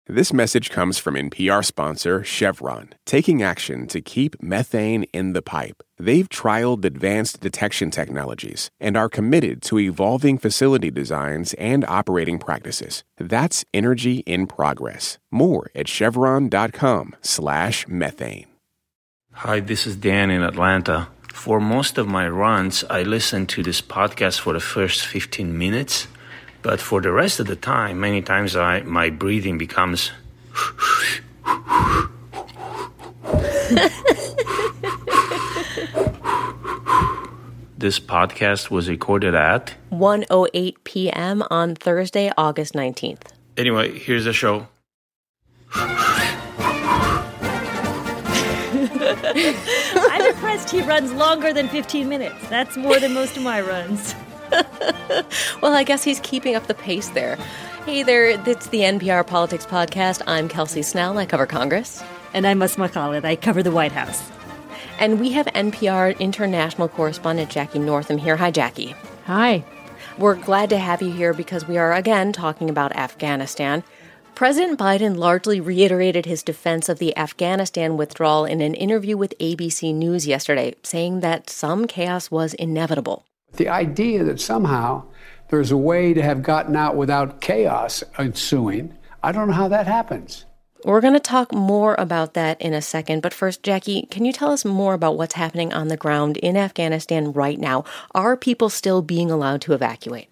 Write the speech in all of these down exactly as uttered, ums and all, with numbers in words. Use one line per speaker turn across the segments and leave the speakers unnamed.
This message comes from N P R sponsor Chevron, taking action to keep methane in the pipe. They've trialed advanced detection technologies and are committed to evolving facility designs and operating practices. That's energy in progress. More at chevron.com slash methane.
Hi, this is Dan in Atlanta. For most of my runs, I listen to this podcast for the first fifteen minutes. But for the rest of the time, many times I my breathing becomes... This podcast was recorded at
one oh eight p.m. on Thursday, August nineteenth.
Anyway, here's the show.
I'm impressed he runs longer than fifteen minutes. That's more than most of my runs.
Well, I guess he's keeping up the pace there. Hey there, it's the N P R Politics Podcast. I'm Kelsey Snell. I cover Congress.
And I'm Asma Khalid. I cover the White House.
And we have N P R international correspondent Jackie Northam here. Hi, Jackie.
Hi.
We're glad to have you here because we are, again, talking about Afghanistan. President Biden largely reiterated his defense of the Afghanistan withdrawal in an interview with A B C News yesterday, saying that some chaos was inevitable.
The idea that somehow there's a way to have gotten out without chaos ensuing, I don't know how that happens.
We're going to talk more about that in a second. But first, Jackie, can you tell us more about what's happening on the ground in Afghanistan right now? Are people still being allowed to evacuate?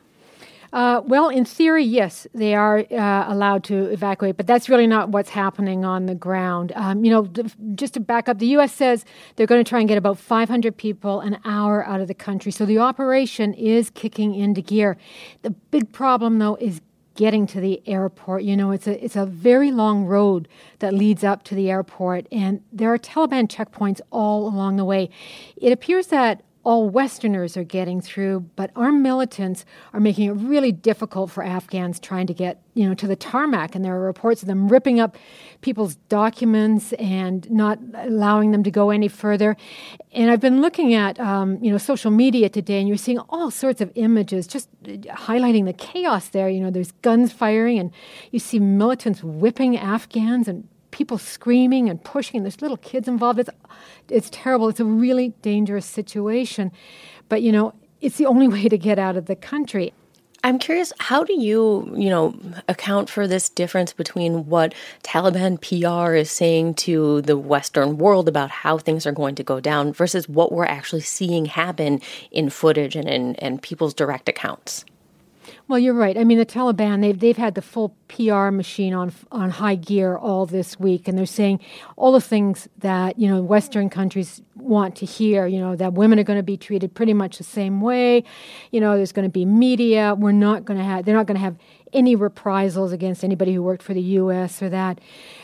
Uh, well, in theory, yes, they are uh, allowed to evacuate, but that's really not what's happening on the ground. Um, you know, th- just to back up, the U S says they're going to try and get about five hundred people an hour out of the country. So the operation is kicking into gear. The big problem, though, is getting to the airport. You know, it's a it's a very long road that leads up to the airport, and there are Taliban checkpoints all along the way. It appears that all Westerners are getting through, but armed militants are making it really difficult for Afghans trying to get, you know, to the tarmac. And there are reports of them ripping up people's documents and not allowing them to go any further. And I've been looking at, um, you know, social media today, and you're seeing all sorts of images just highlighting the chaos there. You know, there's guns firing, and you see militants whipping Afghans and people screaming and pushing, and there's little kids involved. It's it's terrible. It's a really dangerous situation. But, you know, it's the only way to get out of the country.
I'm curious, how do you, you know, account for this difference between what Taliban P R is saying to the Western world about how things are going to go down versus what we're actually seeing happen in footage and in and people's direct accounts?
Well, you're right. I mean, the Taliban, they've, they've had the full P R machine on on high gear all this week, and they're saying all the things that, you know, Western countries want to hear, you know, that women are going to be treated pretty much the same way. You know, there's going to be media. We're not going to have, they're not going to have any reprisals against anybody who worked for the U S or that.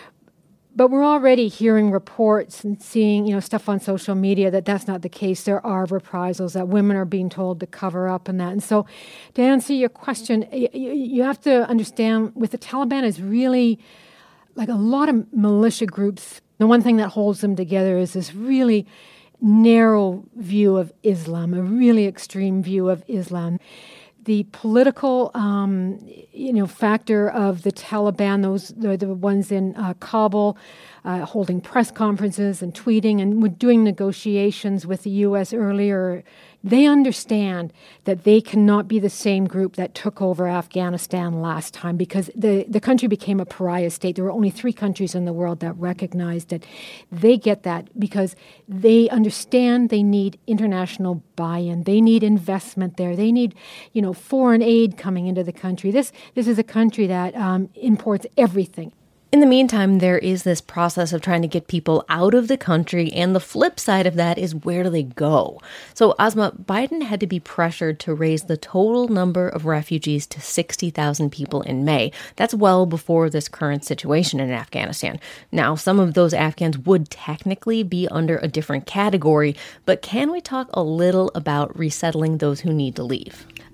But we're already hearing reports and seeing, you know, stuff on social media that that's not the case. There are reprisals, that women are being told to cover up and that. And so to answer your question, you, you have to understand with the Taliban is really like a lot of militia groups. The one thing that holds them together is this really narrow view of Islam, a really extreme view of Islam. The political, um, you know, factor of the Taliban, those are the ones in uh, Kabul, uh, holding press conferences and tweeting and doing negotiations with the U S earlier. They understand that they cannot be the same group that took over Afghanistan last time because the, the country became a pariah state. There were only three countries in the world that recognized it. They get that because they understand they need international buy-in. They need investment there. They need, you know, foreign aid coming into the country. This this is a country that um, imports everything.
In the meantime, there is this process of trying to get people out of the country, and the flip side of that is where do they go? So, Asma, Biden had to be pressured to raise the total number of refugees to sixty thousand people in May. That's well before this current situation in Afghanistan. Now, some of those Afghans would technically be under a different category, but can we talk a little about resettling those who need to leave?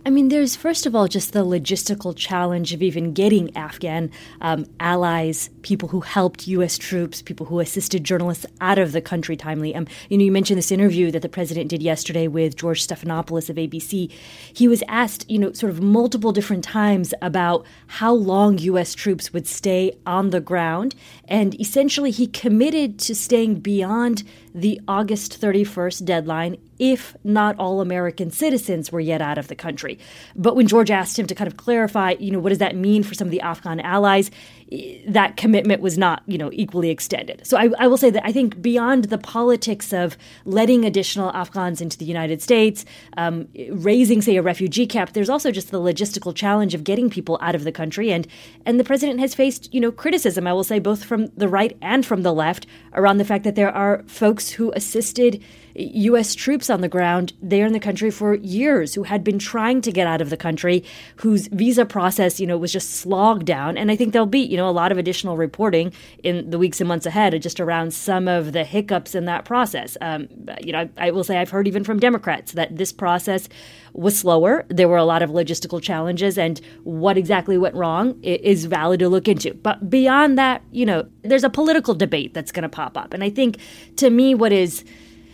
I mean, there's, first of all, just the logistical challenge of even getting Afghan um, allies, people who helped U S troops, people who assisted journalists out of the country timely. Um, you know, you mentioned this interview that the president did yesterday with George Stephanopoulos of A B C. He was asked, you know, sort of multiple different times about how long U S troops would stay on the ground. And essentially, he committed to staying beyond the August thirty-first deadline if not all American citizens were yet out of the country. But when George asked him to kind of clarify, you know, what does that mean for some of the Afghan allies, that commitment was not, you know, equally extended. So I, I will say that I think beyond the politics of letting additional Afghans into the United States, um, raising, say, a refugee cap, there's also just the logistical challenge of getting people out of the country. And and the president has faced, you know, criticism, I will say, both from the right and from the left around the fact that there are folks who assisted U S troops on the ground there in the country for years who had been trying to get out of the country, whose visa process, you know, was just slogged down. And I think there'll be, you know, a lot of additional reporting in the weeks and months ahead just around some of the hiccups in that process. Um, you know, I, I will say I've heard even from Democrats that this process was slower. There were a lot of logistical challenges, and what exactly went wrong is valid to look into. But beyond that, you know, there's a political debate that's going to pop up. And I think, to me, what is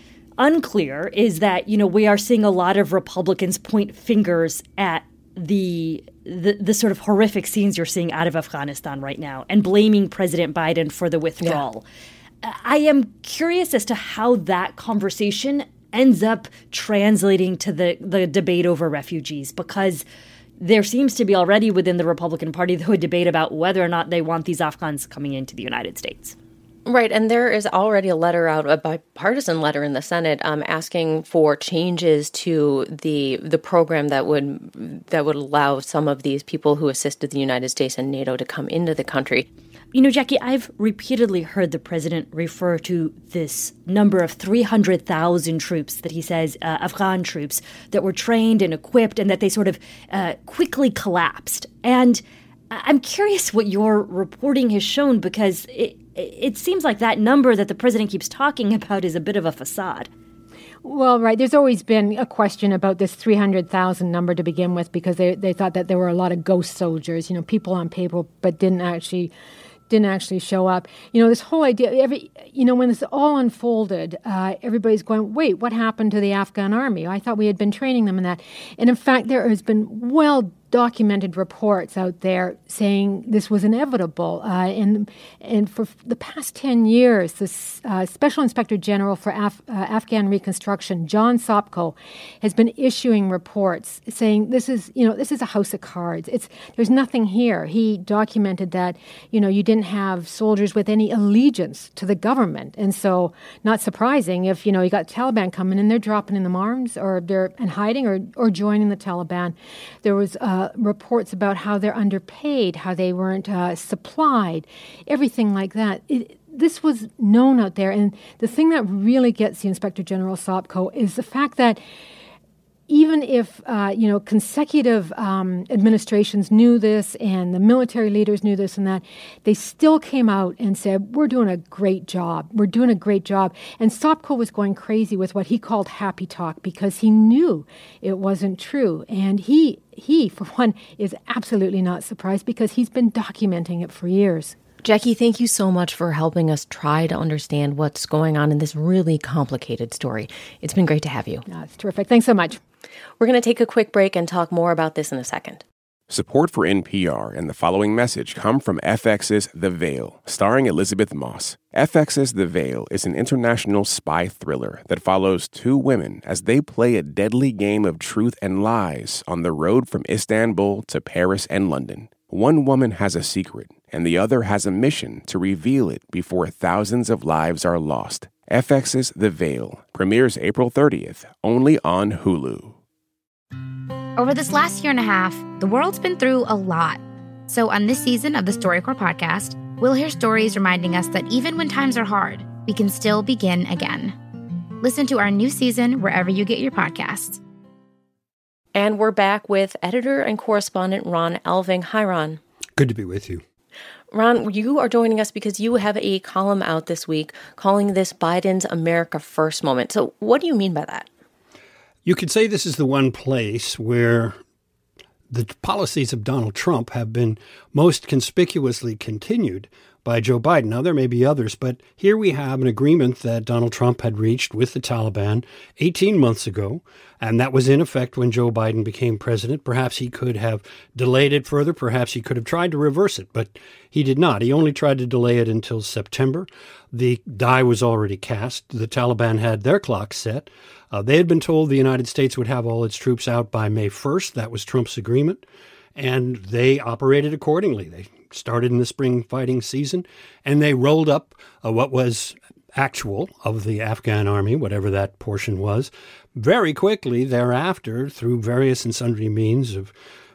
unclear is that, you know, we are seeing a lot of Republicans point fingers at the, the the sort of horrific scenes you're seeing out of Afghanistan right now and blaming President Biden for the withdrawal. Yeah. I am curious as to how that conversation ends up translating to the, the debate over refugees, because there seems to be already within the Republican Party, though, a debate about whether or not they want these Afghans coming into the United States.
Right, and there is already a letter out, a bipartisan letter in the Senate, um, asking for changes to the the program that would that would allow some of these people who assisted the United States and NATO to come into the country.
You know, Jackie, I've repeatedly heard the president refer to this number of three hundred thousand troops that he says, uh, Afghan troops, that were trained and equipped and that they sort of uh, quickly collapsed. And I'm curious what your reporting has shown, because it, it seems like that number that the president keeps talking about is a bit of a facade.
Well, right. There's always been a question about this three hundred thousand number to begin with, because they, they thought that there were a lot of ghost soldiers, you know, people on paper, but didn't actually didn't actually show up. You know, this whole idea, every you know, when this all unfolded, uh, everybody's going, wait, what happened to the Afghan army? I thought we had been training them in that. And in fact, there has been well documented reports out there saying this was inevitable. Uh, and and for the past ten years, the uh, Special Inspector General for Af- uh, Afghan Reconstruction, John Sopko, has been issuing reports saying this is, you know, this is a house of cards. It's there's nothing here. He documented that, you know, you didn't have soldiers with any allegiance to the government. And so not surprising if, you know, you got Taliban coming in, they're dropping in the arms or they're and hiding or, or joining the Taliban. There was uh, reports about how they're underpaid, how they weren't uh, supplied, everything like that. It, this was known out there. And the thing that really gets the Inspector General Sopko is the fact that even if, uh, you know, consecutive um, administrations knew this and the military leaders knew this and that, they still came out and said, we're doing a great job. We're doing a great job. And Sopko was going crazy with what he called happy talk, because he knew it wasn't true. And he, he, for one, is absolutely not surprised, because he's been documenting it for years.
Jackie, thank you so much for helping us try to understand what's going on in this really complicated story. It's been great to have you.
That's terrific. Thanks so much.
We're going to take a quick break and talk more about this in a second.
Support for N P R and the following message come from F X's The Veil, starring Elizabeth Moss. F X's The Veil is an international spy thriller that follows two women as they play a deadly game of truth and lies on the road from Istanbul to Paris and London. One woman has a secret, and the other has a mission to reveal it before thousands of lives are lost. F X's The Veil premieres April thirtieth, only on Hulu.
Over this last year and a half, the world's been through a lot. So on this season of the StoryCorps podcast, we'll hear stories reminding us that even when times are hard, we can still begin again. Listen to our new season wherever you get your podcasts.
And we're back with editor and correspondent Ron Elving. Hi, Ron.
Good to be with you.
Ron, you are joining us because you have a column out this week calling this Biden's America First moment. So what do you mean by that?
You could say this is the one place where the policies of Donald Trump have been most conspicuously continued by Joe Biden. Now, there may be others, but here we have an agreement that Donald Trump had reached with the Taliban eighteen months ago, and that was in effect when Joe Biden became president. Perhaps he could have delayed it further. Perhaps he could have tried to reverse it, but he did not. He only tried to delay it until September. The die was already cast. The Taliban had their clock set. Uh, they had been told the United States would have all its troops out by May first. That was Trump's agreement, and they operated accordingly. They started in the spring fighting season, and they rolled up uh, what was actual of the Afghan army, whatever that portion was, very quickly thereafter through various and sundry means of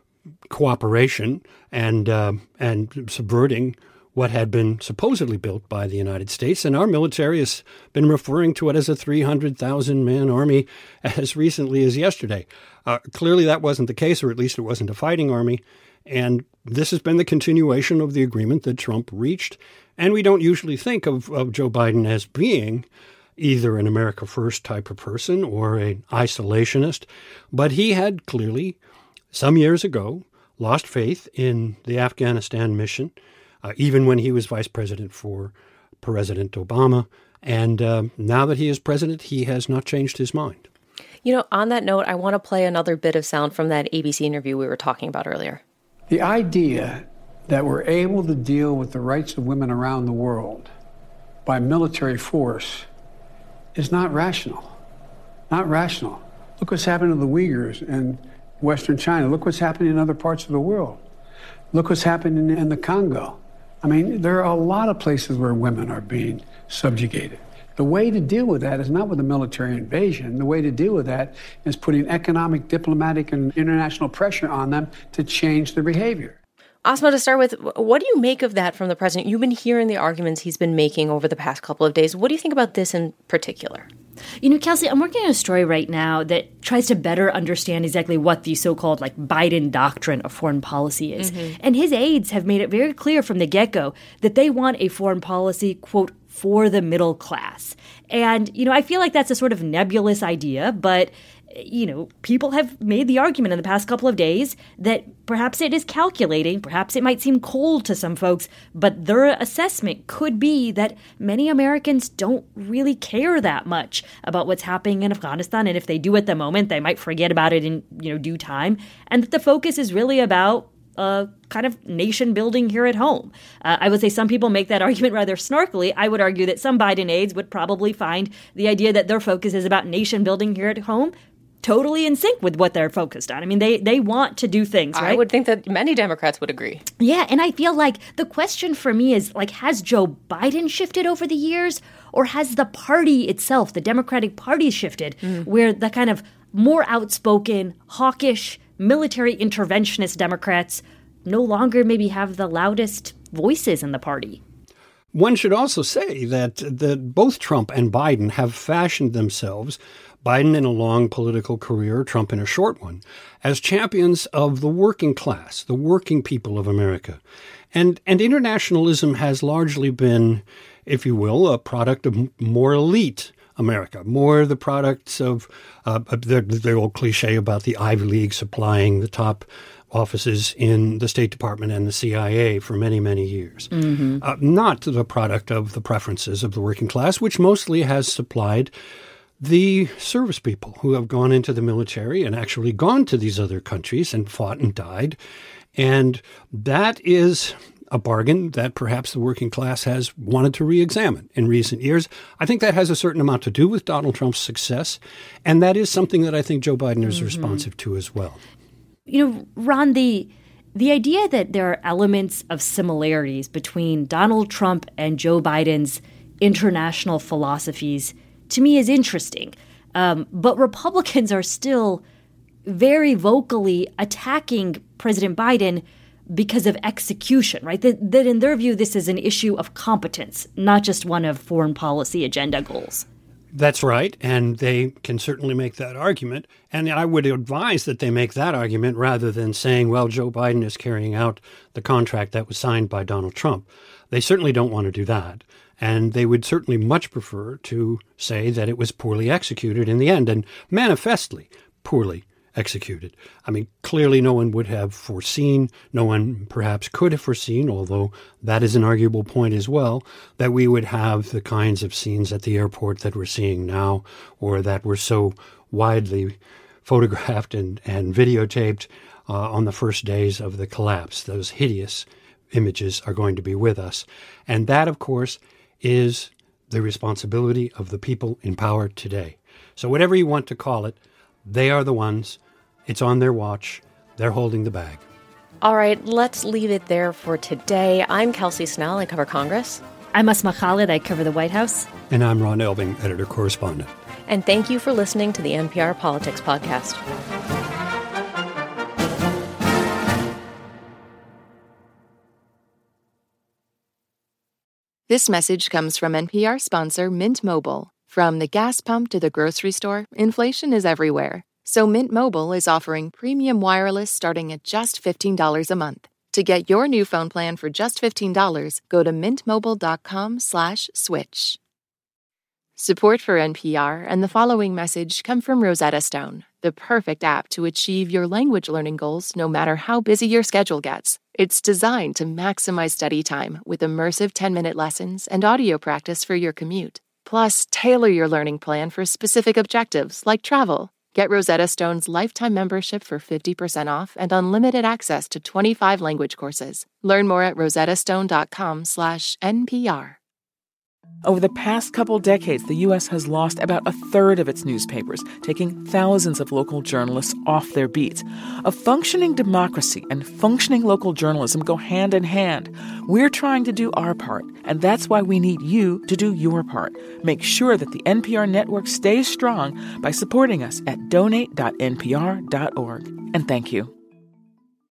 cooperation and uh, and subverting what had been supposedly built by the United States. And our military has been referring to it as a three hundred thousand man army as recently as yesterday. Uh, clearly that wasn't the case, or at least it wasn't a fighting army. And this has been the continuation of the agreement that Trump reached. And we don't usually think of, of Joe Biden as being either an America First type of person or an isolationist. But he had clearly, some years ago, lost faith in the Afghanistan mission, uh, even when he was vice president for President Obama. And uh, now that he is president, he has not changed his mind.
You know, on that note, I want to play another bit of sound from that A B C interview we were talking about earlier.
The idea that we're able to deal with the rights of women around the world by military force is not rational. Not rational. Look what's happened to the Uyghurs in Western China. Look what's happening in other parts of the world. Look what's happening in the Congo. I mean, there are a lot of places where women are being subjugated. The way to deal with that is not with a military invasion. The way to deal with that is putting economic, diplomatic, and international pressure on them to change their behavior.
Asma, to start with, what do you make of that from the president? You've been hearing the arguments he's been making over the past couple of days. What do you think about this in particular?
You know, Kelsey, I'm working on a story right now that tries to better understand exactly what the so-called like Biden doctrine of foreign policy is. Mm-hmm. And his aides have made it very clear from the get-go that they want a foreign policy, quote, for the middle class. And, you know, I feel like that's a sort of nebulous idea, but, you know, people have made the argument in the past couple of days that perhaps it is calculating, perhaps it might seem cold to some folks, but their assessment could be that many Americans don't really care that much about what's happening in Afghanistan. And if they do at the moment, they might forget about it in, you know, due time. And that the focus is really about uh, kind of nation building here at home. Uh, I would say some people make that argument rather snarkily. I would argue that some Biden aides would probably find the idea that their focus is about nation building here at home totally in sync with what they're focused on. I mean, they they want to do things, right?
I would think that many Democrats would agree.
Yeah, and I feel like the question for me is, like, has Joe Biden shifted over the years, or has the party itself, the Democratic Party, shifted, mm. where the kind of more outspoken, hawkish, military interventionist Democrats no longer maybe have the loudest voices in the party?
One should also say that the, both Trump and Biden have fashioned themselves, Biden in a long political career, Trump in a short one, as champions of the working class, the working people of America. And, and internationalism has largely been, if you will, a product of more elite America, more the products of uh, the, the old cliche about the Ivy League supplying the top offices in the State Department and the C I A for many, many years. Mm-hmm. Uh, not the product of the preferences of the working class, which mostly has supplied the service people who have gone into the military and actually gone to these other countries and fought and died. And that is a bargain that perhaps the working class has wanted to re-examine in recent years. I think that has a certain amount to do with Donald Trump's success, and that is something that I think Joe Biden is mm-hmm. responsive to as well.
You know, Ron, the the idea that there are elements of similarities between Donald Trump and Joe Biden's international philosophies, to me, is interesting. Um, but Republicans are still very vocally attacking President Biden because of execution, right? That, that in their view, this is an issue of competence, not just one of foreign policy agenda goals.
That's right, and they can certainly make that argument. And I would advise that they make that argument rather than saying, well, Joe Biden is carrying out the contract that was signed by Donald Trump. They certainly don't want to do that. And they would certainly much prefer to say that it was poorly executed in the end, and manifestly poorly executed. I mean, clearly no one would have foreseen, no one perhaps could have foreseen, although that is an arguable point as well, that we would have the kinds of scenes at the airport that we're seeing now, or that were so widely photographed and, and videotaped uh, on the first days of the collapse. Those hideous images are going to be with us. And that, of course, is the responsibility of the people in power today. So whatever you want to call it, they are the ones. It's on their watch. They're holding the bag.
All right, let's leave it there for today. I'm Kelsey Snell. I cover Congress.
I'm Asma Khalid. I cover the White House.
And I'm Ron Elving, editor-correspondent.
And thank you for listening to the N P R Politics Podcast.
This message comes from N P R sponsor Mint Mobile. From the gas pump to the grocery store, inflation is everywhere. So Mint Mobile is offering premium wireless starting at just fifteen dollars a month. To get your new phone plan for just fifteen dollars, go to mintmobile.com slash switch. Support for N P R and the following message come from Rosetta Stone, the perfect app to achieve your language learning goals no matter how busy your schedule gets. It's designed to maximize study time with immersive ten-minute lessons and audio practice for your commute. Plus, tailor your learning plan for specific objectives like travel. Get Rosetta Stone's lifetime membership for fifty percent off and unlimited access to twenty-five language courses. Learn more at rosettastone.com slash NPR.
Over the past couple decades, the U S has lost about a third of its newspapers, taking thousands of local journalists off their beats. A functioning democracy and functioning local journalism go hand in hand. We're trying to do our part, and that's why we need you to do your part. Make sure that the N P R network stays strong by supporting us at donate dot n p r dot org. And thank you.